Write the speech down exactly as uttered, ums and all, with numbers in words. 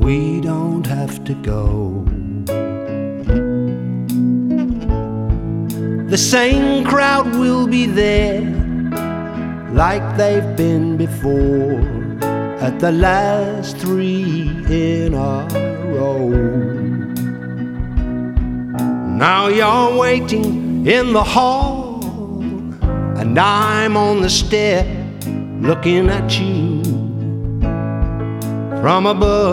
we don't have to go. The same crowd will be there like they've been before at the last three in a row. Now you're waiting in the hall and I'm on the step looking at you from above.